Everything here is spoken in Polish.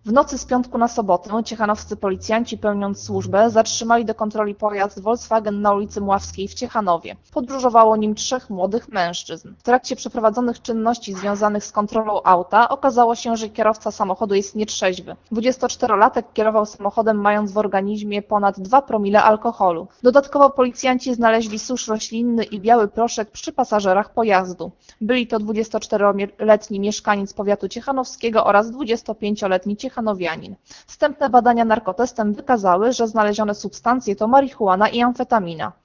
W nocy z piątku na sobotę ciechanowscy policjanci, pełniąc służbę, zatrzymali do kontroli pojazd Volkswagen na ulicy Mławskiej w Ciechanowie. Podróżowało nim 3 młodych mężczyzn. W trakcie przeprowadzonych czynności związanych z kontrolą auta okazało się, że kierowca samochodu jest nietrzeźwy. 24-latek kierował samochodem, mając w organizmie ponad 2 promile alkoholu. Dodatkowo policjanci znaleźli susz roślinny i biały proszek przy pasażerach pojazdu. Byli to 24-letni mieszkaniec powiatu ciechanowskiego oraz 25-letni ciechanowianin. Wstępne badania narkotestem wykazały, że znalezione substancje to marihuana i amfetamina.